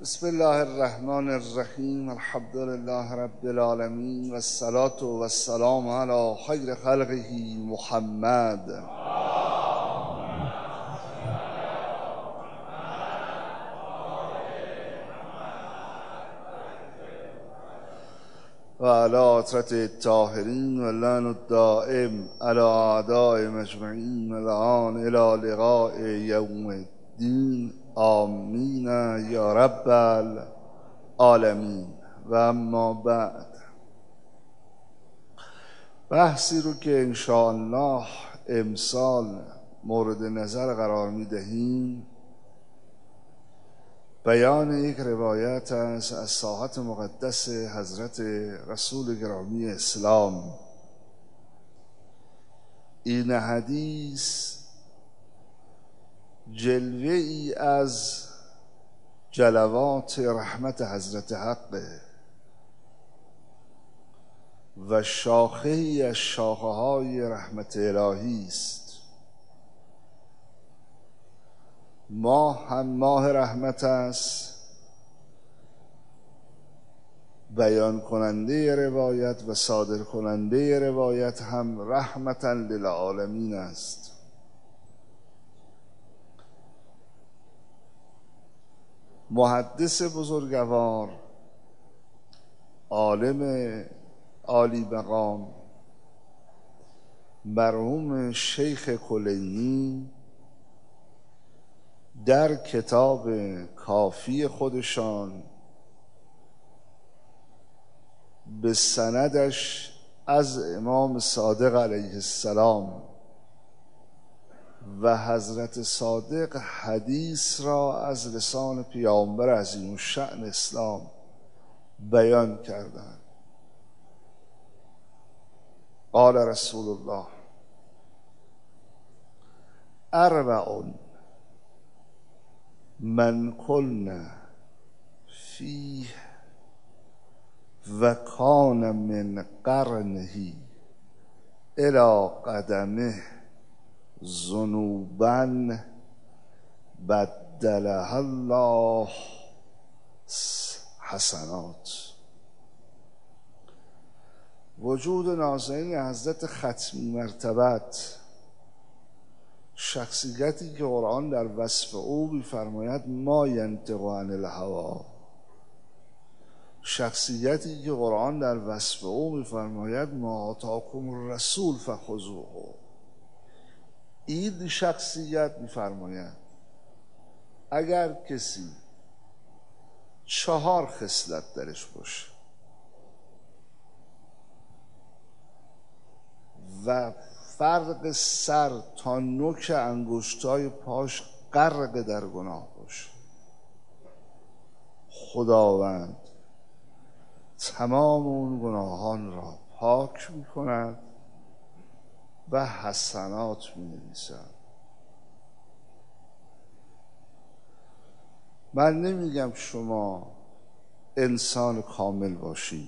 بسم الله الرحمن الرحیم. الحمد لله رب العالمین و الصلاة و السلام علی خیر خلقه محمد. و علی عطرت الطاهرین و لعن الدائم علی اعداء مجمعین و الان الی لقاء یوم الدین. آمین یا رب العالمین. و اما بعد، بحثی رو که انشاءالله امسال مورد نظر قرار میدهیم بیان یک روایت است از ساحت مقدس حضرت رسول گرامی اسلام. این حدیث جلوه ای از جلوات رحمت حضرت حق و شاخه ای از شاخه های رحمت الهی است. ماه هم ماه رحمت است، بیان کننده روایت و صادر کننده روایت هم رحمتا للعالمین است. محدث بزرگوار، عالم عالی مقام، مرحوم شیخ کلینی در کتاب کافی خودشان به سندش از امام صادق علیه السلام و حضرت صادق حدیث را از لسان پیامبر عظیم الشأن اسلام بیان کردند. قال رسول الله: اربع من کن فیه و کان من قرنه الی قدمه ذنوبا بدلها الله حسنات. وجود نازنین حضرت ختمی مرتبت، شخصیتی که قرآن در وصف او می‌فرماید ما ینطق عن الهوی، شخصیتی که قرآن در وصف او می‌فرماید ما آتاکم الرسول فخذوه، این شخصیت می‌فرماید اگر کسی 4 خصلت درش باشه و فرق سر تا نوک انگشتای پاش غرق در گناه باشه، خداوند تمام اون گناهان را پاک می‌کند و حسنات می‌نویسد. من نمیگم شما انسان کامل باشید،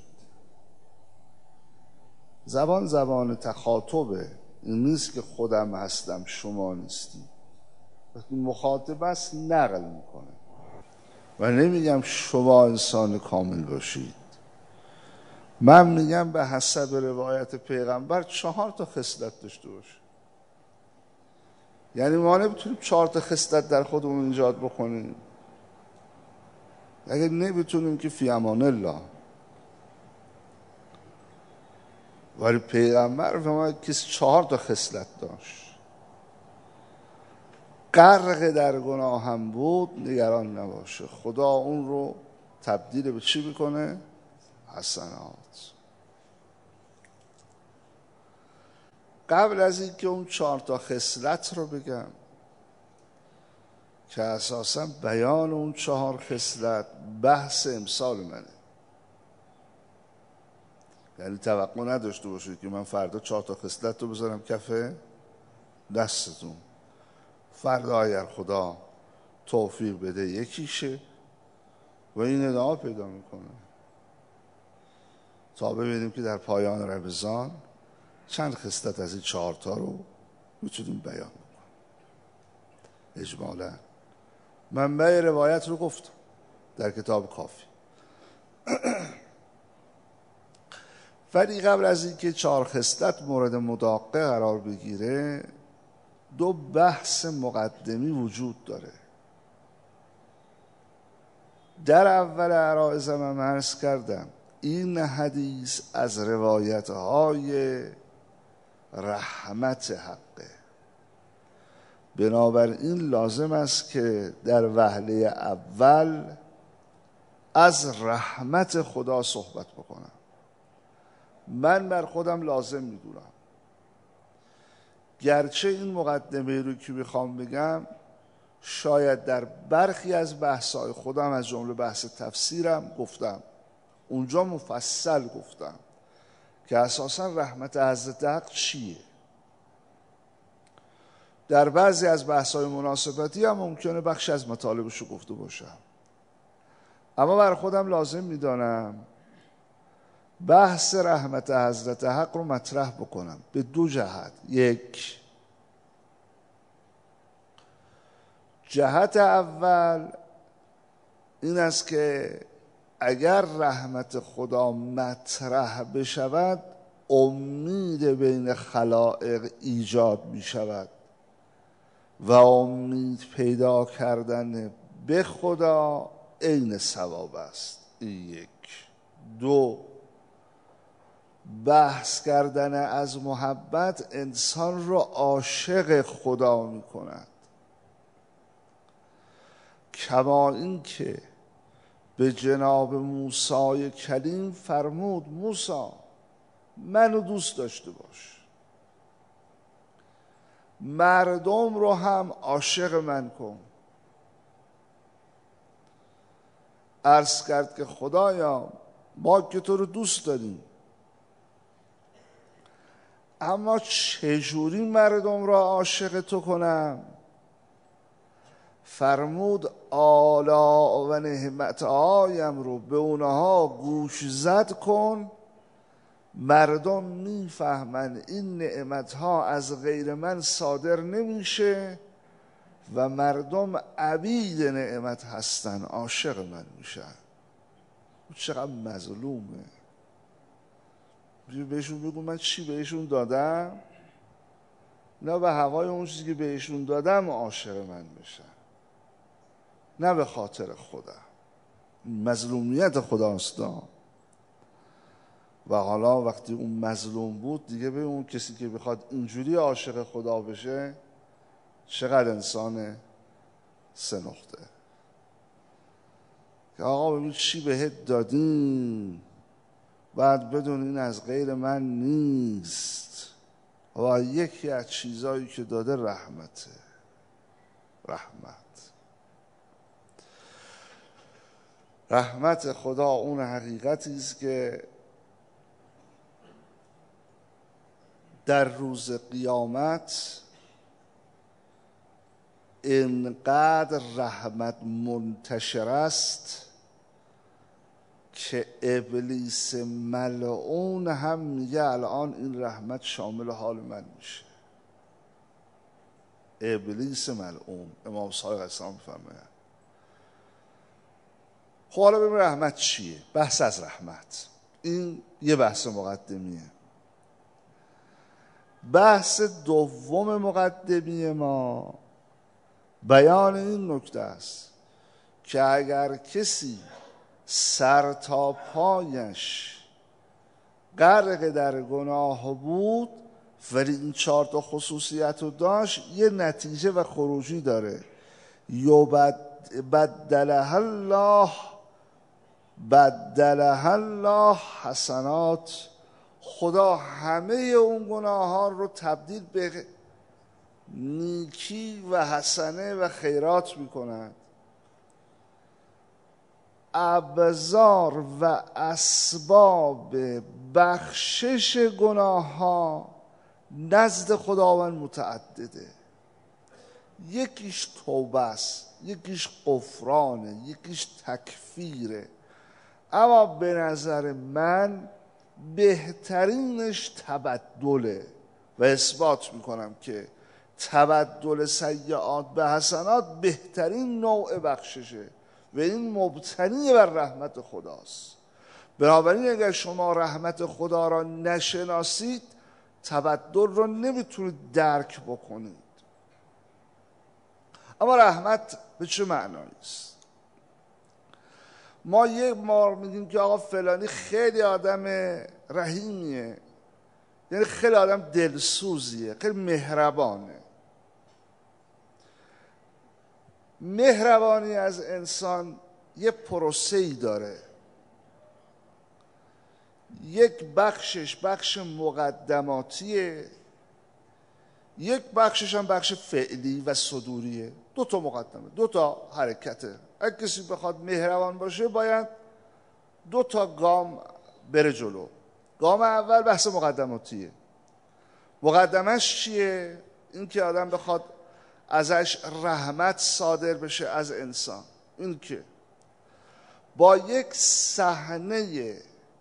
زبان تخاطبه، این نیست که خودم هستم شما نیستید. وقتی مخاطب است نقل میکنه. و نمیگم شما انسان کامل باشید، من میگم به حسب روایت پیغمبر 4 خصلت داشته باشه. یعنی ما نمیتونیم 4 خصلت در خودمون ایجاد بکنیم. اگه نمیتونیم که فی امان الله. ولی پیغمبر فرمود کسی 4 خصلت داشت، غرق در گناه هم بود، نگران نباشه، خدا اون رو تبدیل به چی میکنه؟ حسنات. قبل از این که اون 4 خصلت رو بگم که اساسا بیان اون 4 خصلت بحث امسال منه، یعنی توقع نداشته باشید که من فردا 4 خصلت رو بذارم کف دستتون. فردا اگر خدا توفیق بده یکیشه و این ادامه پیدا میکنه تا ببینیم که در پایان رمضان چند خصلت از این 4 رو میتونیم بیان بکنیم. اجمالا منبع روایت رو گفتم. در کتاب کافی. ولی قبل از اینکه 4 خصلت مورد مداقه قرار بگیره 2 بحث مقدمی وجود داره. در اول عرایضم هم عرض کردم این حدیث از روایت‌های رحمت حقه، بنابراین لازم است که در وهله اول از رحمت خدا صحبت بکنم. من بر خودم لازم میدونم، گرچه این مقدمه رو که میخوام بگم شاید در برخی از بحث‌های خودم از جمله بحث تفسیرم گفتم، اونجا مفصل گفتم که اساساً رحمت حضرت حق چیه. در بعضی از بحث‌های مناسبتی هم ممکنه بخش از مطالبشو گفته باشم، اما بر خودم لازم میدانم بحث رحمت حضرت حق رو مطرح بکنم به 2 جهت. یک، جهت اول این است که اگر رحمت خدا مطرح بشود امید بین خلائق ایجاد می شود و امید پیدا کردن به خدا عین ثواب است. این 1. 2، بحث کردن از محبت انسان را عاشق خدا می کند، کما این که به جناب موسی کلیم فرمود موسی منو دوست داشته باش، مردم رو هم عاشق من کن. عرض کرد که خدایا ما که تو رو دوست داریم، اما چجوری مردم را عاشق تو کنم؟ فرمود آلا و نعمتهایم رو به اونها گوش زد کن، مردم میفهمن این نعمتها از غیر من صادر نمیشه و مردم عبید نعمت هستن، عاشق من میشن. چقدر مظلومه. بهشون بگو من چی بهشون دادم؟ نه به هوای اون چیزی که بهشون دادم عاشق من میشن، نه به خاطر خدا. مظلومیت خداست. و حالا وقتی اون مظلوم بود دیگه به اون کسی که بخواد اینجوری عاشق خدا بشه چقدر انسان 3 نقطه که آقا ببین چی بهت دادیم بعد بدون این از غیر من نیست. و یکی از چیزایی که داده رحمته. رحمت خدا اون حقیقتی است که در روز قیامت اینقدر رحمت منتشر است که ابلیس ملعون هم میگه الان این رحمت شامل حال من میشه. ابلیس ملعون، امام صادق السلام میفرماید. خب حالا ببین رحمت چیه؟ بحث از رحمت، این یه بحث مقدمیه. بحث دوم مقدمی ما بیان این نکته است که اگر کسی سر تا پایش غرق در گناه بود ولی این 4 تا خصوصیت رو داشت، یه نتیجه و خروجی داره. بدلها الله حسنات، خدا همه اون گناهان رو تبدیل به نیکی و حسنه و خیرات میکند. ابزار و اسباب بخشش گناه ها نزد خداوند متعدده. یکیش توبه است، یکیش غفرانه، یکیش تکفیره، اما به نظر من بهترینش تبدله و اثبات میکنم که تبدل سیئات به حسنات بهترین نوع بخششه. و این مبتنی بر رحمت خداست. بنابراین اگر شما رحمت خدا را نشناسید تبدل را نمیتونید درک بکنید. اما رحمت به چه معنایی است؟ ما یک بار میگیم که آقا فلانی خیلی آدم رحیمیه، یعنی خیلی آدم دلسوزیه، خیلی مهربانه. مهربانی از انسان یه پروسه‌ای داره. یک بخشش بخش مقدماتیه، یک بخشش هم بخش فعلی و صدوریه. دو تا مقدمه، دو تا حرکته. اگه کسی بخواد مهربان باشه باید دو تا گام بره جلو. گام اول بحث مقدماتیه. مقدمش چیه؟ این که آدم بخواد ازش رحمت صادر بشه از انسان، این که با یک صحنه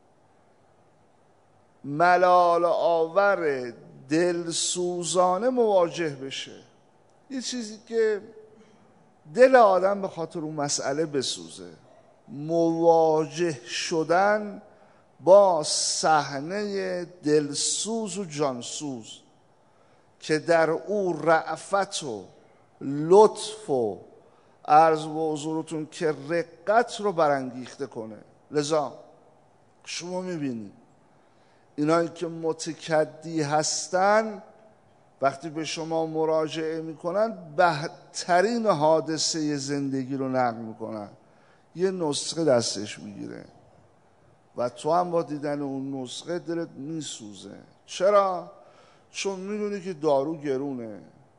ملال آور دلسوزانه مواجه بشه. یه چیزی که دل آدم به خاطر اون مسئله بسوزه. مواجه شدن با صحنه دلسوز و جانسوز که در او رأفت و لطف و عرض و حضورتون که رقت رو برانگیخته کنه. لذا شما میبینید اینایی که متکدی هستن وقتی به شما مراجعه میکنن بهترین حادثه زندگی رو نقل میکنن. یه نسخه دستش میگیره و تو هم با دیدن اون نسخه دلت میسوزه. چرا؟ چون میدونی که دارو گرونه.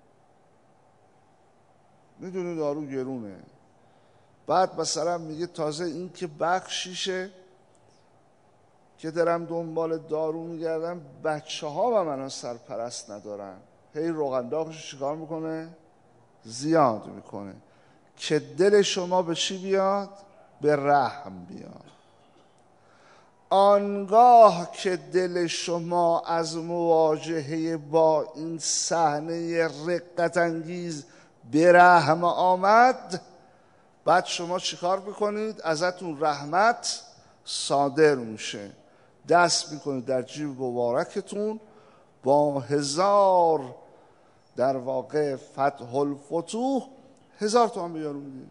میدونی دارو گرونه. بعد مثلا میگه تازه این که بخشیشه که دارم دنبال دارو میگردم، بچه ها و من سرپرست ندارن. هی روغن داغش چیکار میکنه؟ زیاد میکنه که دل شما به چی بیاد؟ به رحم بیاد. آنگاه که دل شما از مواجهه با این صحنه رقت انگیز به رحم آمد، بعد شما چیکار میکنید؟ ازتون رحمت صادر میشه. دست میکنید در جیب مبارکتون با 1000 در واقع فتح الفتوح 1000 تومان به یارو میدید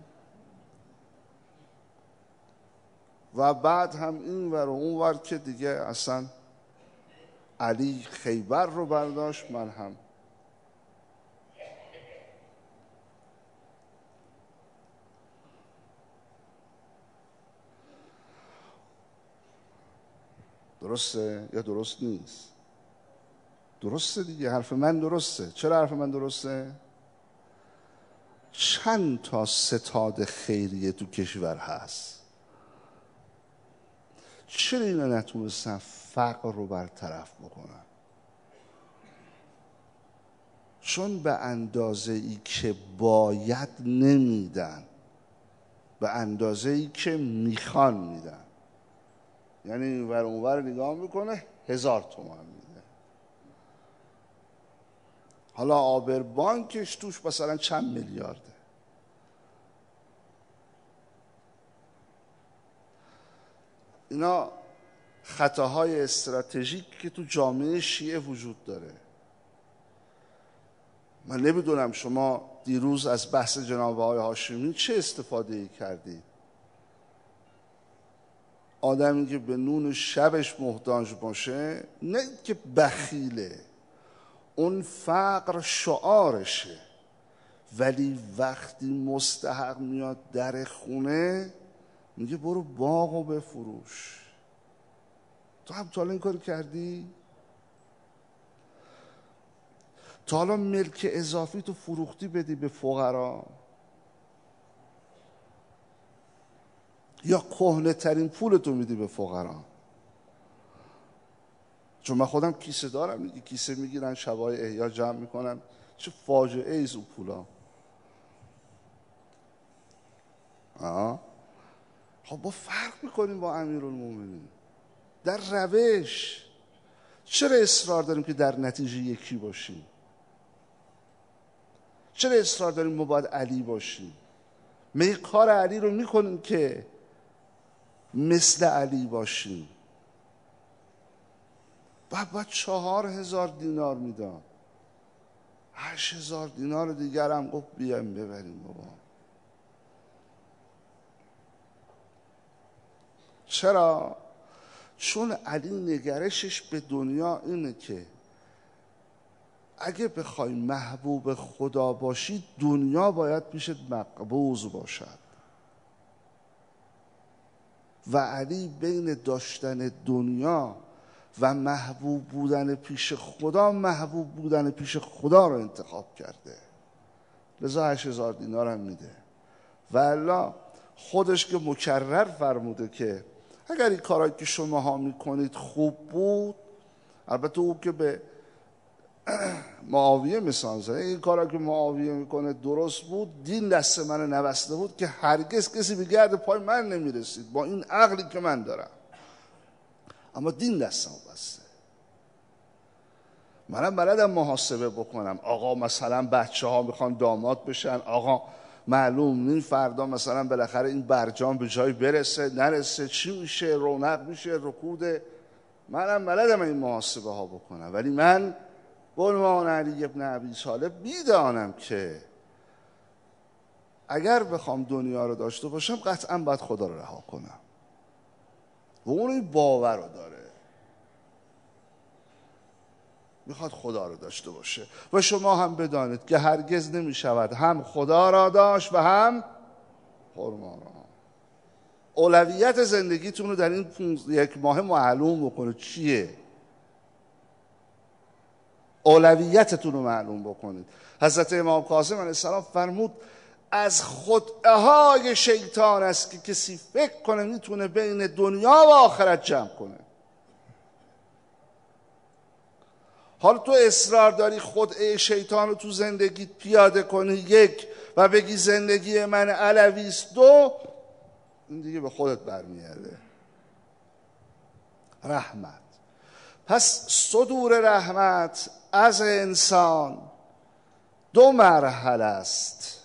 و بعد هم این ور و اون ور که دیگه اصلا علی خیبر رو برداشت، من هم. درسته یا درست نیست؟ درسته دیگه. حرف من درسته. چرا حرف من درسته؟ چند تا ستاد خیریه تو کشور هست، چرا اینا نتونستن فقر رو برطرف بکنن؟ چون به اندازه ای که باید نمیدن، به اندازه ای که میخوان میدن. یعنی اینور اونور نگاه میکنه 1000 تومان میده. حالا آبر بانکش توش مثلا چند میلیارده. اینا خطاهای استراتژیک که تو جامعه شیعه وجود داره. من نمیدونم شما دیروز از بحث جناب آقای هاشمی چه استفاده ای کردید؟ آدمی که به نون شبش محتاج باشه، نه که بخیله، اون فقر شعارشه، ولی وقتی مستحق میاد در خونه میگه برو باغو بفروش. تو هم تا حالا این کار کردی؟ تا حالا ملک اضافی تو فروختی بدی به فقرا؟ یا کهنه ترین پولتو میدی به فقرا؟ چون من خودم کیسه دارم، کیسه میگیرن شبای احیا جمع میکنن. چه فاجعه ایست اون پولا. خب با فرق میکنیم با امیرالمومنین در روش. چرا اصرار داریم که در نتیجه یکی باشیم؟ چرا اصرار داریم ما باید علی باشیم؟ می کار علی رو میکنیم که مثل علی باشیم. باید 4000 دینار میداد، 8000 دینار دیگر هم گفت بیایم ببریم بابا. چرا؟ چون علی نگرشش به دنیا اینه که اگه بخوای محبوب خدا باشی دنیا باید پیشت مقبوض باشد. و علی بین داشتن دنیا و محبوب بودن پیش خدا، محبوب بودن پیش خدا رو انتخاب کرده، لذا 8000 دینار هم میده. و الا خودش که مکرر فرموده که اگر این کارایی که شماها میکنید خوب بود، البته او که به معاویه مثال زده، این کارا که معاویه میکنه درست بود، دین دست من نبسته بود که هرگز کسی به گرد پای من نمیرسید با این عقلی که من دارم، اما دین دستم بسته. منم بلدم محاسبه بکنم. آقا مثلا بچه ها میخوان داماد بشن، آقا معلوم نیم فردا مثلا بالاخره این برجام به جای برسه نرسه، چی میشه، رونق میشه، رکود. منم بلدم این محاسبه ها بکنم، ولی من به عنوان علی ابن ابی طالب میدانم که اگر بخوام دنیا رو داشته باشم قطعا باید خدا رو رها کنم و اون این باور رو داره، میخواد خدا رو داشته باشه. و شما هم بدانید که هرگز نمیشود هم خدا را داشت و هم حرما را. اولویت زندگیتون رو در این 1 ماه معلوم بکنید چیه، اولویتتون رو معلوم بکنید. حضرت امام کاظم علیه السلام فرمود از خدعه‌های شیطان است که کسی فکر کنه میتونه بین دنیا و آخرت جمع کنه. حالا تو اصرار داری خدعه شیطان رو تو زندگیت پیاده کنی 1 و بگی زندگی من علوی است 2، این دیگه به خودت برمیگرده. رحمت. پس صدور رحمت از انسان 2 مرحله است.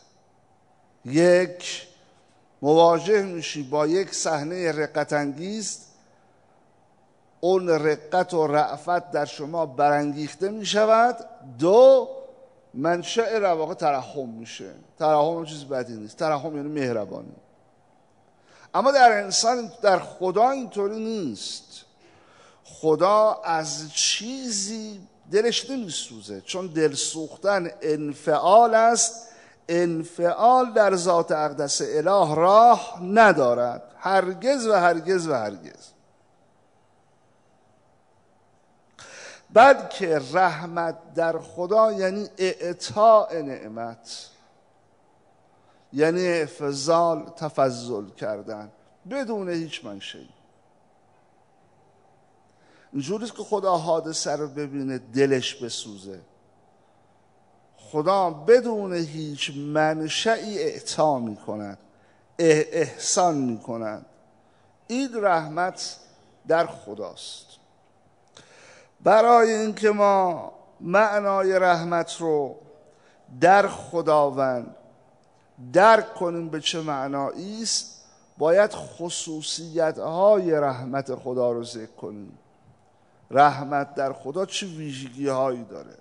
1 مواجه میشی با یک صحنه رقت انگیز، اون رقت و رأفت در شما برانگیخته میشود. 2 منشأ در واقع ترحم میشه. ترحم هم چیز بدی نیست، ترحم یعنی مهربانی. اما در انسان، در خدا اینطوری نیست. خدا از چیزی دلش نمیسوزه، چون دل سوختن انفعال است. انفعال در ذات اقدس اله راه ندارد، هرگز و هرگز و هرگز. بلکه رحمت در خدا یعنی اعطاء نعمت، یعنی افضال، تفضل کردن بدون هیچ منشئی. اینجوریست که خدا حادثه رو ببینه دلش بسوزه. خدا بدون هیچ منشئی اعطا می کند، احسان می کند. این رحمت در خداست. برای اینکه ما معنای رحمت رو در خداوند درک کنیم به چه معنایی است، باید خصوصیت‌های رحمت خدا رو ذکر کنیم. رحمت در خدا چه ویژگی‌هایی داره؟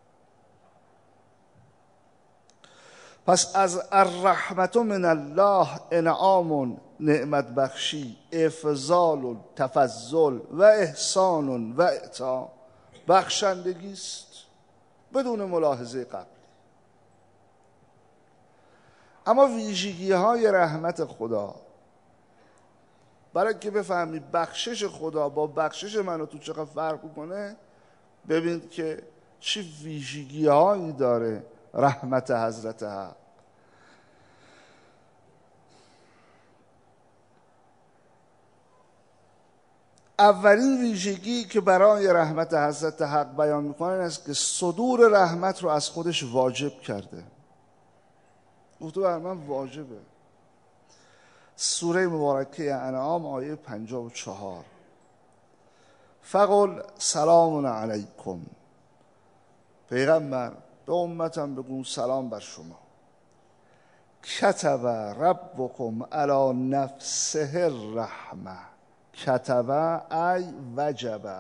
پس از الرحمت من الله انعام، نعمت بخشی، افضال، تفضل و احسان و اعطا، بخشندگی است بدون ملاحظه قبل. اما ویژگی‌های رحمت خدا، برای که بفهمی بخشش خدا با بخشش من و تو چقدر فرق میکنه، ببین که چه ویژگی‌هایی داره رحمت حضرت حق. اولین ویژگی که برای رحمت حضرت حق بیان میکنه این است که صدور رحمت رو از خودش واجب کرده. گفته بر من واجبه. سوره مبارکه انعام آیه 54 فقل سلام علیکم، پیغمبر به امتم بگو سلام بر شما. کتب ربکم علی نفسه الرحمه، کتب ای وجب.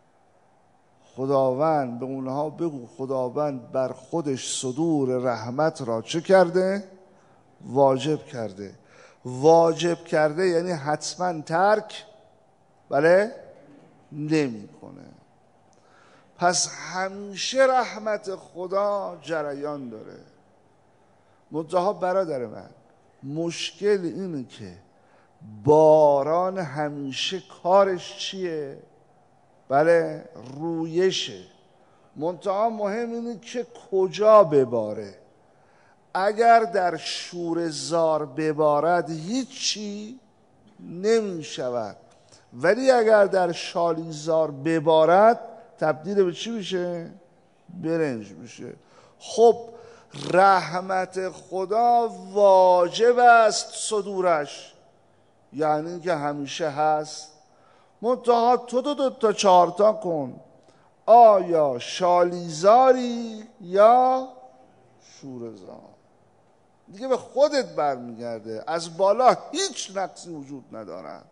خداوند به اونها بگو خداوند بر خودش صدور رحمت را چه کرده؟ واجب کرده. واجب کرده یعنی حتما ترک بله نمیکنه. پس همیشه رحمت خدا جریان داره. منتها برادر من مشکل اینه که باران همیشه کارش چیه؟ بله رویشه. منتها مهم اینه که کجا بباره. اگر در شوره زار ببارد هیچی نمی شود، ولی اگر در شالی زار ببارد تبدیل به چی میشه؟ برنج میشه. خب رحمت خدا واجب است صدورش، یعنی که همیشه هست. منتها تو دو تا چهارتا کن، آیا شالیزاری یا شوره‌زار؟ دیگه به خودت برمیگرده. از بالا هیچ نقصی وجود ندارد.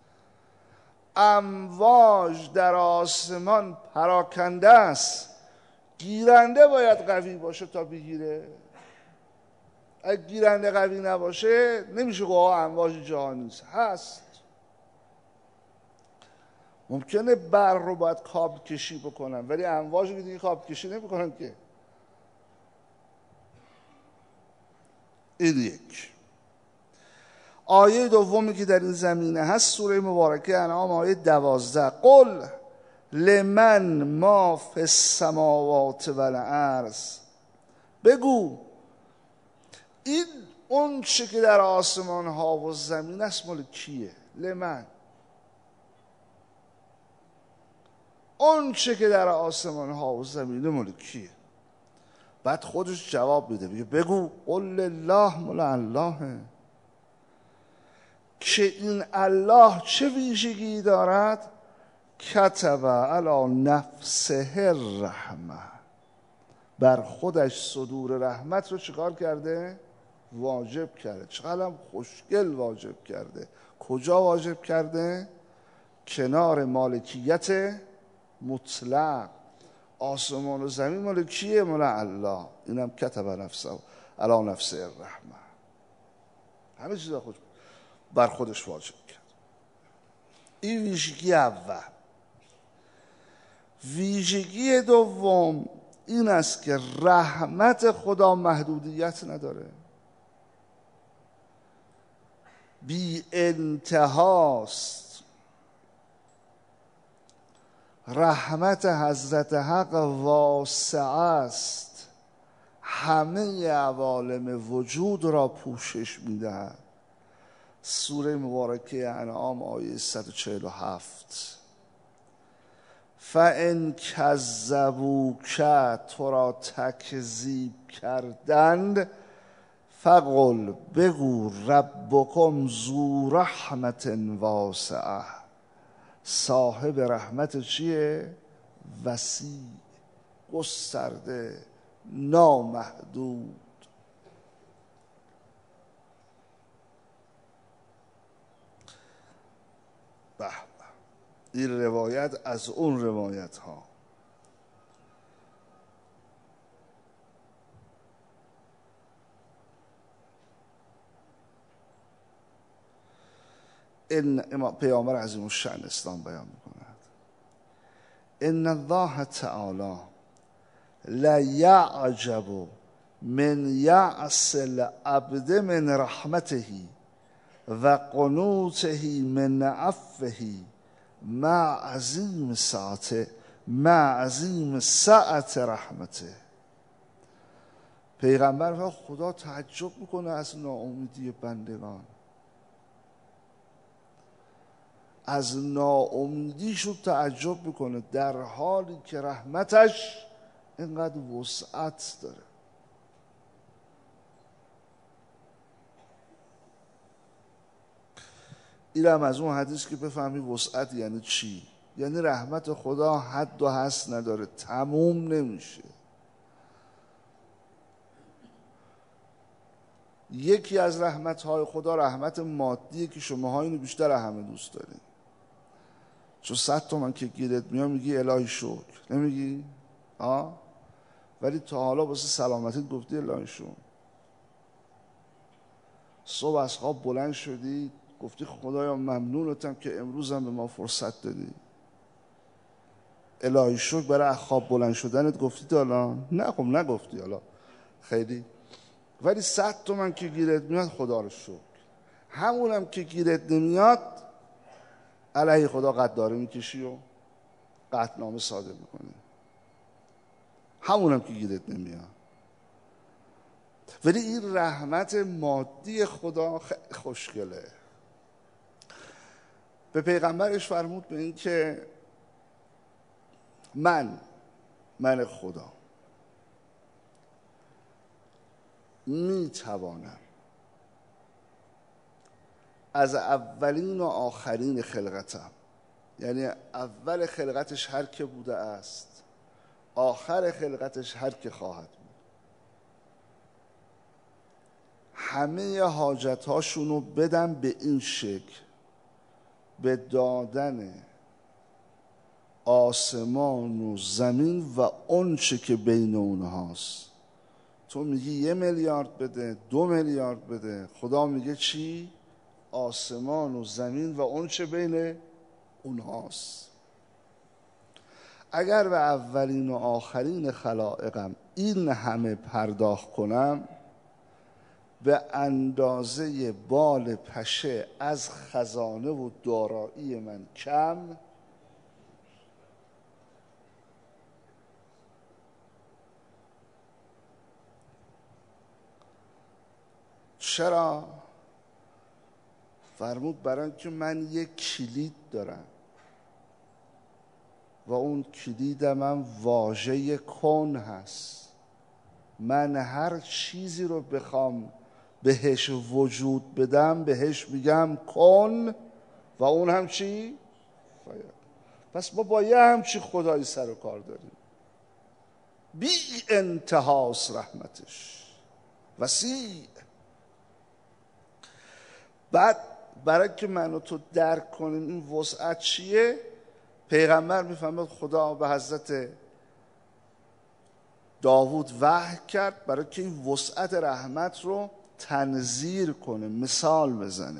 امواج در آسمان پراکنده است، گیرنده باید قوی باشه تا بگیره. اگه گیرنده قوی نباشه نمیشه گفت امواج جهانی هست. ممکنه برق رو باید کابل کشی بکنن، ولی امواج رو دیگه کابل کشی نمیکنن که. این یک. آیه دومی که در این زمینه هست سوره مبارکه انعام آیه 12. قل لمن ما فی السماوات والارض، بگو این اون چه که در آسمان ها و زمین است مال کیه؟ لمن، اون چه که در آسمان ها و زمین مال کیه؟ بعد خودش جواب میده، میگه بگو قل لله، مال اللهه. که این الله چه ویژگی دارد؟ کتب علی نفسه الرحمه، بر خودش صدور رحمت رو چیکار کرده؟ واجب کرده. چقدر خوشگل واجب کرده. کجا واجب کرده؟ کنار مالکیت مطلق. آسمان و زمین مال کیه؟ مال الله. اینم کتب نفسه علی نفسه الرحمه، همه چیز خود بر خودش واجب کرد. این ویژگی اول. ویژگی دوم این است که رحمت خدا محدودیت نداره، بی انتهاست. رحمت حضرت حق واسع است، همه عوالم وجود را پوشش میدهد. سوره مبارکه انعام آیه 147. فَإِنْ کَذَّبُوکَ، تو را تکذیب کردند، فقل، بگو ربکم ذو رحمت واسعه، صاحب رحمت چیه؟ وسیع، گسترده، نامحدود. به این روایت از اون روایت ها. این پیامبر عظیم الشأن اسلام بیان میکند ان الله تعالی لا یعجب من یأس العبد من رحمته و قنوته من عفوه مع عظیم سعت رحمته. پیغمبر خدا تعجب میکنه از ناامیدی بندگان، از ناامیدیشون تعجب میکنه، در حالی که رحمتش اینقدر وسعت داره. اینم از اون حدیث که بفهمی وسعت یعنی چی. یعنی رحمت خدا حد و حصر نداره، تموم نمیشه. یکی از رحمت‌های خدا رحمت مادیه که شماها اینو بیشتر همه دوست دارین. چون 100 تومن که گیرت میاد میگی الهی شکر، نمیگی؟ ولی تا حالا واسه سلامتیت گفتی الهی شکر؟ صبح از خواب بلند شدی گفتی خدایا ممنونتم که امروزم به ما فرصت دادی؟ الهی شکر برای از خواب بلند شدنت گفتی تا حالا؟ نه خب نگفتی حالا خیلی. ولی 100 تومن که گیرت میاد خدا رو شکر. همونم که گیرت نمیاد علیه خدا قطع‌داره میکشی و قطعنامه صادر میکنی. همونم که گیرت نمیاد. ولی این رحمت مادی خدا خیلی خوشگله. به پیغمبرش فرمود به این که من خدا میتوانم از اولین و آخرین خلقتم، یعنی اول خلقتش هر که بوده است، آخر خلقتش هر که خواهد بود، همه حاجت‌هاشونو بدم به این شکل، به دادن آسمان و زمین و آنچه که بین اونهاست. تو میگی 1 میلیارد بده، 2 میلیارد بده، خدا میگه چی؟ آسمان و زمین و آنچه بین اونهاست. اگر به اولین و آخرین خلائقم این همه پرداخت کنم، به اندازه بال پشه از خزانه و دارایی من کم چرا؟ فرمود برای اینکه من یک کلید دارم و اون کلیدم هم واژه کن هست. من هر چیزی رو بخوام بهش وجود بدم بهش میگم کن و اون هم چی؟ پس ما با یه همچی خدایی سر و کار داریم. بی انتهاست رحمتش، وسیع. بعد برای که من و تو درک کنیم این وسعت چیه، پیغمبر میفهمد خدا به حضرت داوود وحی کرد برای که این وسعت رحمت رو تنظیر کنه، مثال بزنه.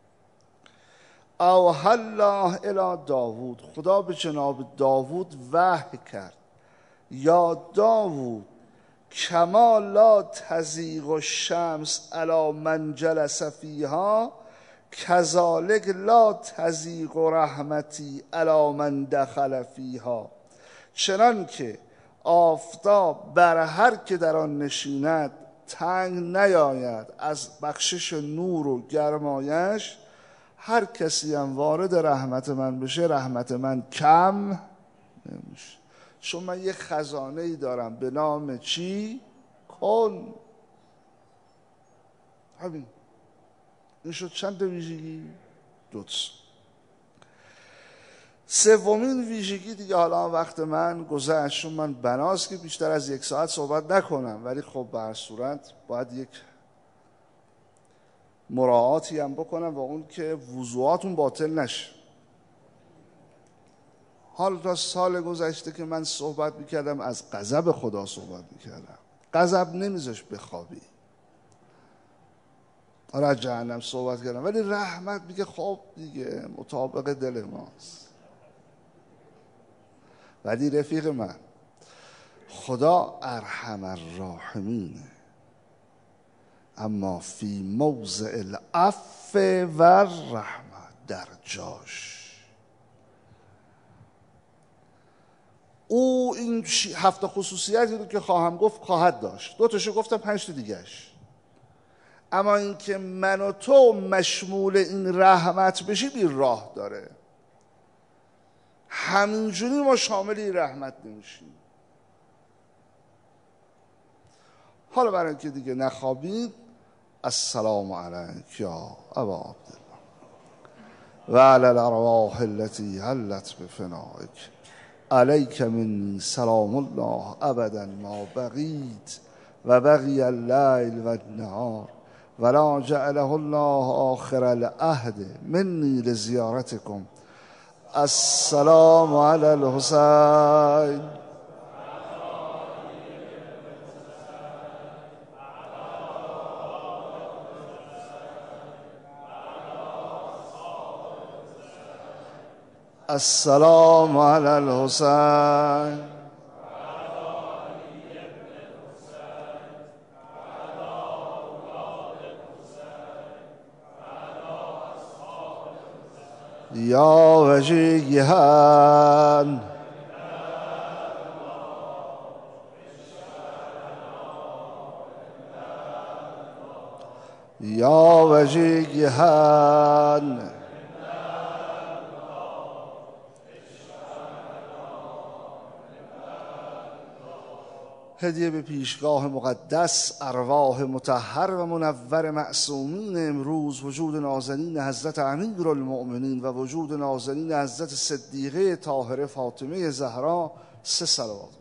اوحی الله الی داوود، خدا به جناب داوود وحی کرد یا داوود کما لا تزیغ الشمس علی من جلس فیها کذالک لا تزیغ رحمتی علی من دخل فیها. چنان که آفتاب بر هر که در آن نشیند تنگ نیاید از بخشش نور و گرمایش، هر کسی هم وارد رحمت من بشه رحمت من کم نمیشه. چون من یه خزانه ای دارم به نام چی؟ کن. همین. این شد چند ویژگی؟ 2. سومین ویژگی دیگه حالا وقت من گذشت، چون من بناست که بیشتر از 1 ساعت صحبت نکنم، ولی خب به هر صورت باید یک مراعاتی هم بکنم و اون که وضوعاتون باطل نشه. حالا تا سال گذشته که من صحبت میکردم از غضب خدا صحبت میکردم. غضب نمیذاش بخوابی. آره از جهنم صحبت کردم، ولی رحمت میگه خب دیگه مطابق دل ماست. ولی رفیق من خدا ارحم الراحمینه، اما فی موضع العفو و الرحمه، در جاش. او این 7 خصوصیتی رو که خواهم گفت خواهد داشت. 2 تاشو گفتم، 5 تا دیگه‌اش. اما اینکه من و تو مشمول این رحمت بشیم این راه داره. همینجوری ما شامل این رحمت نمیشیم. حالا برای اینکه دیگه نخوابید، السلام علیک یا ابا عبدالله و علی الارواح التي حلت بفنائک علیک منی سلام الله ابدا ما بقیت و بقی اللیل و النهار ولا جعله الله آخر العهد منی لزیارتکم. السلام علی الحسین. السلام علی الحسین. یا وجیها یا وجیها هدیه به پیشگاه مقدس ارواح مطهر و منور معصومین امروز، وجود نازنین حضرت امیرالمؤمنین و وجود نازنین حضرت صدیقه طاهره فاطمه زهرا، 3 صلوات.